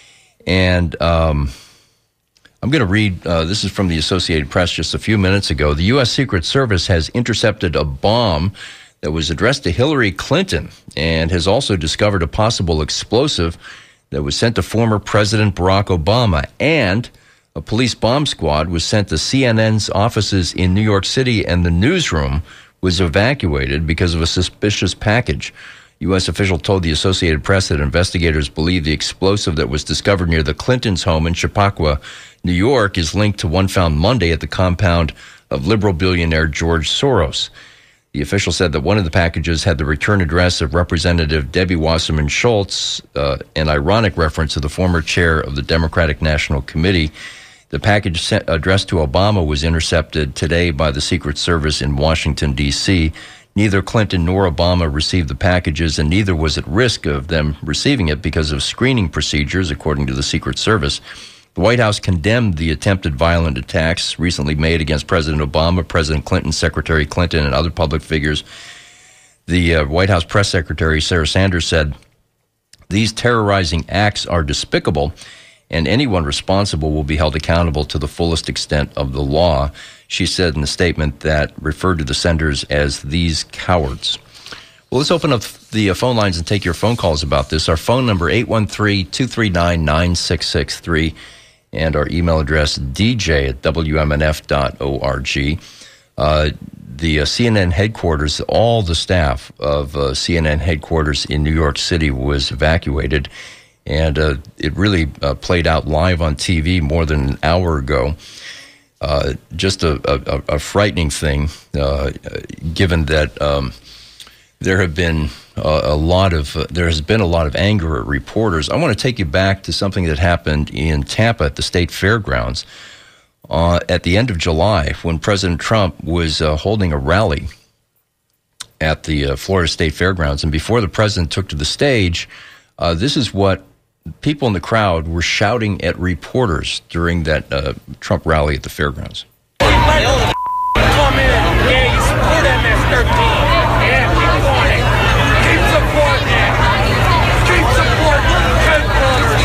Speaker 2: And um, I'm going to read, uh, this is from the Associated Press just a few minutes ago. The U S Secret Service has intercepted a bomb that was addressed to Hillary Clinton and has also discovered a possible explosive that was sent to former President Barack Obama. And a police bomb squad was sent to C N N's offices in New York City, and the newsroom was evacuated because of a suspicious package. U S official told the Associated Press that investigators believe the explosive that was discovered near the Clintons' home in Chappaqua, New York, is linked to one found Monday at the compound of liberal billionaire George Soros. The official said that one of the packages had the return address of Representative Debbie Wasserman Schultz, uh, an ironic reference to the former chair of the Democratic National Committee. The package sent, addressed to Obama was intercepted today by the Secret Service in Washington, D C Neither Clinton nor Obama received the packages, and neither was at risk of them receiving it because of screening procedures, according to the Secret Service. The White House condemned the attempted violent attacks recently made against President Obama, President Clinton, Secretary Clinton, and other public figures. The uh, White House press secretary, Sarah Sanders, said, "These terrorizing acts are despicable, and anyone responsible will be held accountable to the fullest extent of the law, she said in a statement that referred to the senders as these cowards. Well, let's open up the uh, phone lines and take your phone calls about this. Our phone number, eight one three, two three nine, nine six six three, and our email address, d j at w m n f dot org. Uh, the uh, C N N headquarters, all the staff of uh, C N N headquarters in New York City was evacuated, and uh, it really uh, played out live on T V more than an hour ago. Uh, just a, a, a frightening thing, uh, given that um, there have been uh, a lot of uh, there has been a lot of anger at reporters. I want to take you back to something that happened in Tampa at the state fairgrounds uh, at the end of July, when President Trump was uh, holding a rally at the uh, Florida State Fairgrounds. And before the president took to the stage, uh, this is what people in the crowd were shouting at reporters during that uh, Trump rally at the fairgrounds.
Speaker 12: Come in, yeah, you support M S thirteen. Yeah, keep going. Keep supporting it. Keep supporting ten brothers.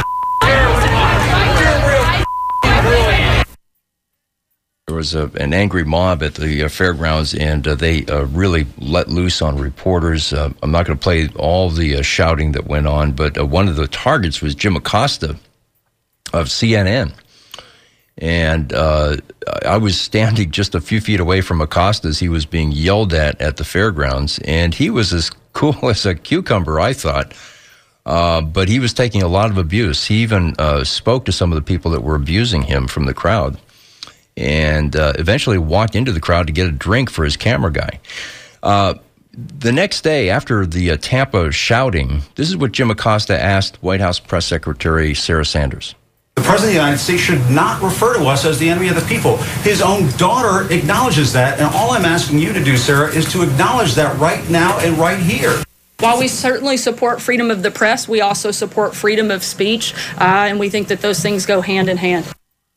Speaker 12: You're real brilliant.
Speaker 2: There was a, an angry mob at the uh, fairgrounds, and uh, they uh, really let loose on reporters. Uh, I'm not going to play all the uh, shouting that went on, but uh, one of the targets was Jim Acosta of C N N. And uh, I was standing just a few feet away from Acosta as he was being yelled at at the fairgrounds, and he was as cool as a cucumber, I thought. Uh, but he was taking a lot of abuse. He even uh, spoke to some of the people that were abusing him from the crowd, and uh, eventually walked into the crowd to get a drink for his camera guy. Uh, the next day, after the uh, Tampa shouting, this is what Jim Acosta asked White House Press Secretary Sarah Sanders.
Speaker 13: The President of the United States should not refer to us as the enemy of the people. His own daughter acknowledges that, and all I'm asking you to do, Sarah, is to acknowledge that right now and right here.
Speaker 14: While we certainly support freedom of the press, we also support freedom of speech, uh, and we think that those things go hand in hand.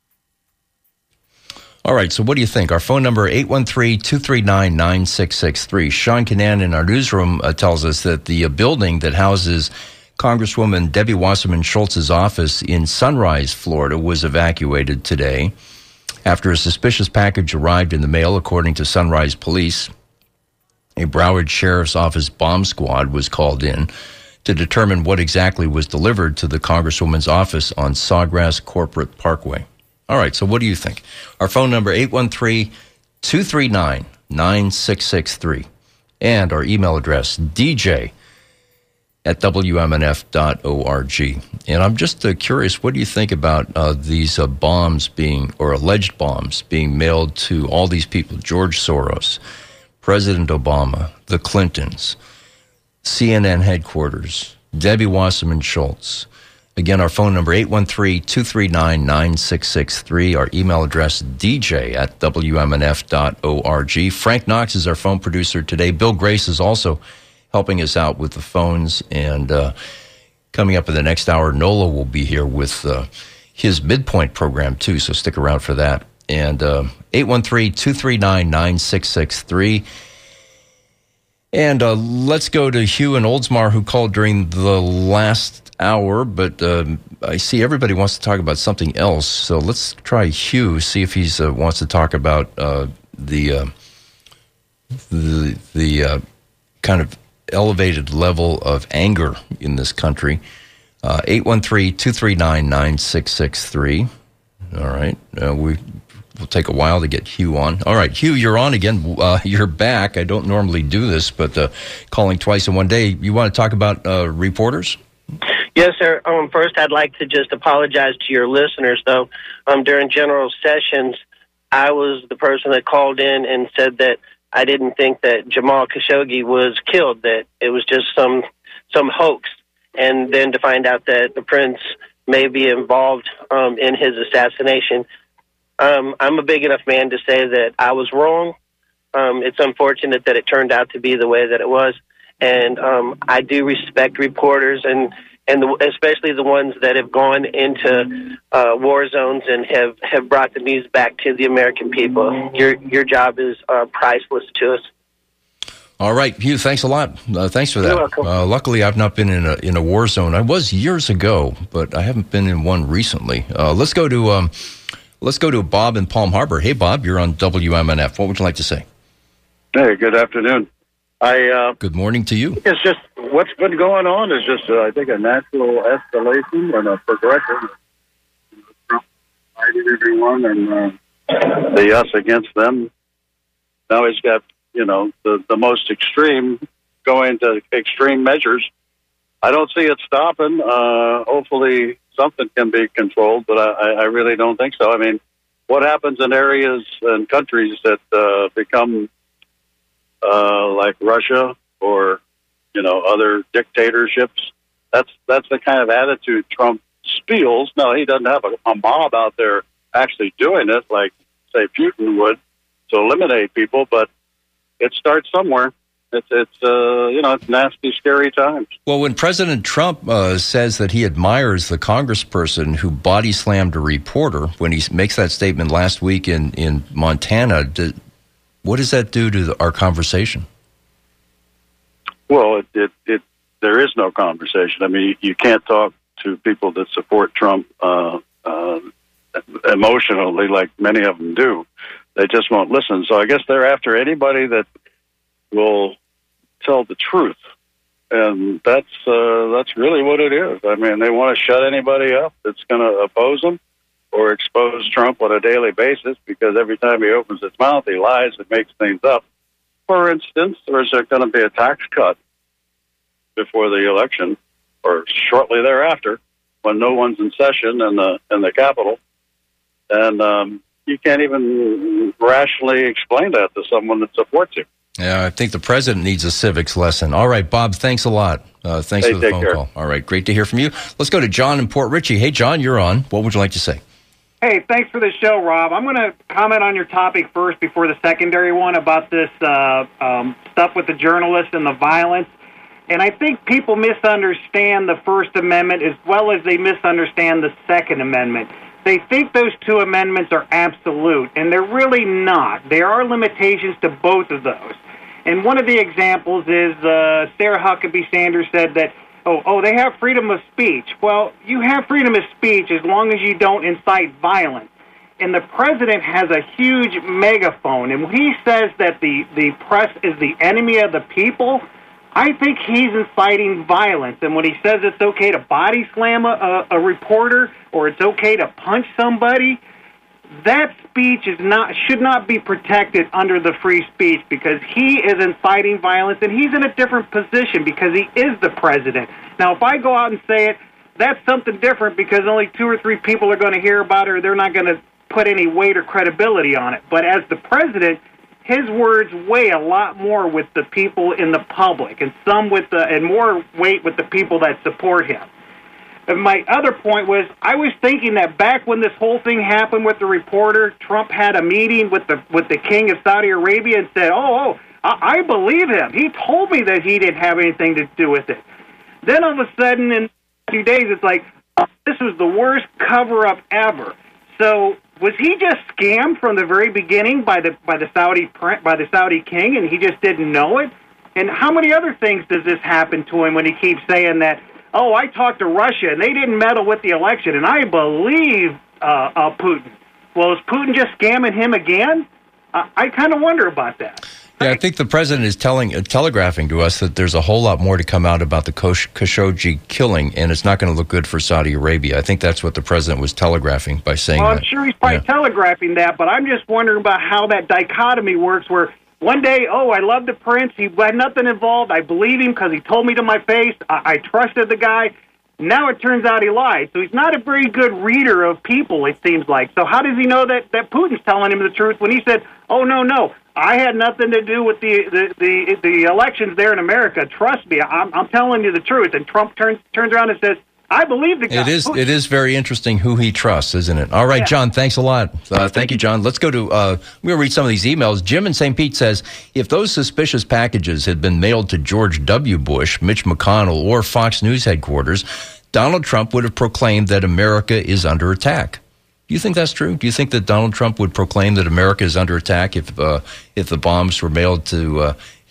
Speaker 2: All right, so what do you think? Our phone number, eight one three, two three nine, nine six six three. Sean Kinnan in our newsroom uh, tells us that the uh, building that houses Congresswoman Debbie Wasserman Schultz's office in Sunrise, Florida, was evacuated today after a suspicious package arrived in the mail, according to Sunrise Police. A Broward Sheriff's Office bomb squad was called in to determine what exactly was delivered to the Congresswoman's office on Sawgrass Corporate Parkway. All right, so what do you think? Our phone number, eight one three, two three nine, nine six six three. And our email address, d j at w m n f dot org. And I'm just uh, curious, what do you think about uh, these uh, bombs being, or alleged bombs, being mailed to all these people? George Soros, President Obama, the Clintons, C N N headquarters, Debbie Wasserman Schultz. Again, our phone number, eight one three, two three nine, nine six six three. Our email address, d j at w m n f dot org. Frank Knox is our phone producer today. Bill Grace is also helping us out with the phones. And uh, coming up in the next hour, Nola will be here with uh, his Midpoint program, too, so stick around for that. And uh, eight one three, two three nine, nine six six three. And uh, let's go to Hugh in Oldsmar, who called during the last hour, but uh, I see everybody wants to talk about something else. So let's try Hugh, see if he uh, wants to talk about uh, the, uh, the, the uh, kind of elevated level of anger in this country. Uh, eight one three, two three nine, nine six six three. All right. Uh, we will take a while to get Hugh on. All right, Hugh, you're on again. Uh, you're back. I don't normally do this, but uh, calling twice in one day. You want to talk about uh, reporters?
Speaker 5: Yes, sir. Um, first, I'd like to just apologize to your listeners, though. Um, during general sessions, I was the person that called in and said that I didn't think that Jamal Khashoggi was killed, that it was just some some hoax. And then to find out that the prince may be involved um, in his assassination. Um, I'm a big enough man to say that I was wrong. Um, it's unfortunate that it turned out to be the way that it was. And um, I do respect reporters, and, and the, especially the ones that have gone into uh, war zones and have, have brought the news back to the American people. Your your job is uh, priceless to us.
Speaker 2: All right, Hugh, thanks a lot. Uh, thanks for that.
Speaker 5: You're welcome.
Speaker 2: Uh, luckily, I've not been in a in a war zone. I was years ago, but I haven't been in one recently. Uh, let's go to um, let's go to Bob in Palm Harbor. Hey, Bob, you're on W M N F. What would you like to say?
Speaker 15: Hey, good afternoon. I uh,
Speaker 2: Good morning to you.
Speaker 15: It's just what's been going on is just uh, I think a natural escalation and a progression. Trump fighting everyone and uh, the us against them. Now he's got you know the the most extreme going to extreme measures. I don't see it stopping. Uh, hopefully something can be controlled, but I, I really don't think so. I mean, what happens in areas and countries that uh, become Uh, like Russia or, you know, other dictatorships. That's that's the kind of attitude Trump spills. No, he doesn't have a, a mob out there actually doing it like, say, Putin would to eliminate people, but it starts somewhere. It's, it's uh, you know, it's nasty, scary times.
Speaker 2: Well, when President Trump uh, says that he admires the congressperson who body slammed a reporter, when he makes that statement last week in, in Montana, did, what does that do to the, our conversation?
Speaker 15: Well, it, it, it there is no conversation. I mean, you can't talk to people that support Trump uh, uh, emotionally like many of them do. They just won't listen. So I guess they're after anybody that will tell the truth. And that's uh, that's really what it is. I mean, they want to shut anybody up that's going to oppose them or expose Trump on a daily basis, because every time he opens his mouth, he lies and makes things up. For instance, or is there going to be a tax cut before the election or shortly thereafter when no one's in session in the in the Capitol? And um, you can't even rationally explain that to someone that supports you.
Speaker 2: Yeah, I think the president needs a civics lesson. All right, Bob, thanks a lot. Uh, thanks
Speaker 15: hey,
Speaker 2: for the
Speaker 15: take
Speaker 2: phone
Speaker 15: care.
Speaker 2: call. All right, great to hear from you. Let's go to John in Port Richey. Hey, John, you're on. What would you like to say?
Speaker 16: Hey, thanks for the show, Rob. I'm going to comment on your topic first before the secondary one about this uh, um, stuff with the journalists and the violence. And I think people misunderstand the First Amendment as well as they misunderstand the Second Amendment. They think those two amendments are absolute, and they're really not. There are limitations to both of those. And one of the examples is uh, Sarah Huckabee Sanders said that Oh, oh, they have freedom of speech. Well, you have freedom of speech as long as you don't incite violence. And the president has a huge megaphone. And when he says that the, the press is the enemy of the people, I think he's inciting violence. And when he says it's okay to body slam a, a, a reporter or it's okay to punch somebody, that speech is not should not be protected under the free speech, because he is inciting violence, and he's in a different position because he is the president. Now, if I go out and say it, that's something different, because only two or three people are going to hear about it, or they're not going to put any weight or credibility on it. But as the president, his words weigh a lot more with the people in the public, and some with the and more weight with the people that support him. And my other point was, I was thinking that back when this whole thing happened with the reporter, Trump had a meeting with the with the king of Saudi Arabia and said, oh, oh, I, I believe him. He told me that he didn't have anything to do with it. Then all of a sudden, in a few days, it's like, this was the worst cover-up ever. So was he just scammed from the very beginning by the by the Saudi by the Saudi king, and he just didn't know it? And how many other things does this happen to him when he keeps saying that, oh, I talked to Russia, and they didn't meddle with the election, and I believe uh, uh, Putin. Well, is Putin just scamming him again? Uh, I kind of wonder about that.
Speaker 2: Yeah, I think the president is telling, uh, telegraphing to us that there's a whole lot more to come out about the Khosh- Khashoggi killing, and it's not going to look good for Saudi Arabia. I think that's what the president was telegraphing by saying
Speaker 16: well,
Speaker 2: that.
Speaker 16: I'm sure he's probably
Speaker 2: yeah.
Speaker 16: telegraphing that, but I'm just wondering about how that dichotomy works, where one day, oh, I love the prince, he had nothing involved, I believe him because he told me to my face, I, I trusted the guy. Now it turns out he lied. So he's not a very good reader of people, it seems like. So how does he know that, that Putin's telling him the truth when he said, oh, no, no, I had nothing to do with the the, the, the elections there in America. Trust me, I'm, I'm telling you the truth. And Trump turns turns around and says, I believe the guy.
Speaker 2: It is it is very interesting who he trusts, isn't it? All right,
Speaker 16: Yeah.
Speaker 2: John, thanks a lot. Uh, thank you, John. Let's go to, uh, we'll read some of these emails. Jim in Saint Pete says, if those suspicious packages had been mailed to George W. Bush, Mitch McConnell, or Fox News headquarters, Donald Trump would have proclaimed that America is under attack. Do you think that's true? Do you think that Donald Trump would proclaim that America is under attack if uh, if the bombs were mailed to uh,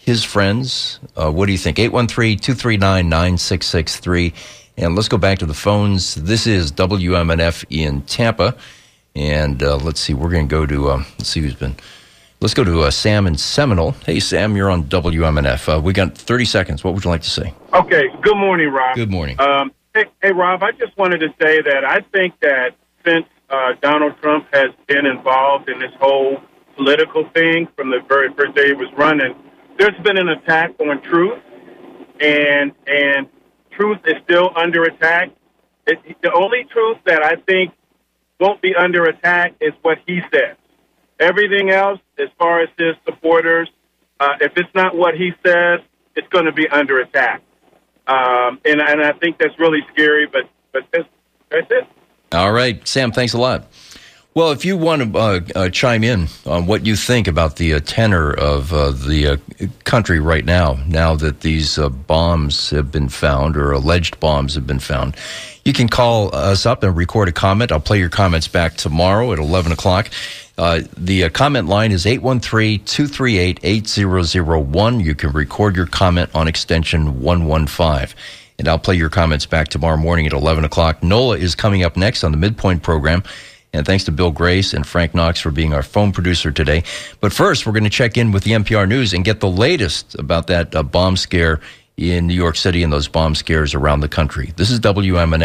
Speaker 2: his friends? Uh, what do you think? eight one three, two three nine, nine six six three. And let's go back to the phones. This is W M N F in Tampa. And uh, let's see, we're going to go to, uh, let's see who's been, let's go to uh, Sam in Seminole. Hey, Sam, you're on W M N F. Uh, we got thirty seconds. What would you like to say?
Speaker 17: Okay, good morning, Rob.
Speaker 2: Good morning.
Speaker 17: Um, hey, hey, Rob, I just wanted to say that I think that since uh, Donald Trump has been involved in this whole political thing from the very first day he was running, there's been an attack on truth, and and truth is still under attack. It, the only truth that I think won't be under attack is what he says. Everything else, as far as his supporters, uh, if it's not what he says, it's going to be under attack. Um, and, and I think that's really scary, but, but that's, that's it.
Speaker 2: All right, Sam, thanks a lot. Well, if you want to uh, uh, chime in on what you think about the uh, tenor of uh, the uh, country right now, now that these uh, bombs have been found or alleged bombs have been found, you can call us up and record a comment. I'll play your comments back tomorrow at eleven o'clock. Uh, the uh, comment line is eight one three, two three eight, eight zero zero one. You can record your comment on extension one one five. And I'll play your comments back tomorrow morning at eleven o'clock. NOLA is coming up next on the Midpoint program. And thanks to Bill Grace and Frank Knox for being our phone producer today. But first, we're going to check in with the N P R News and get the latest about that uh, bomb scare in New York City and those bomb scares around the country. This is W M N F.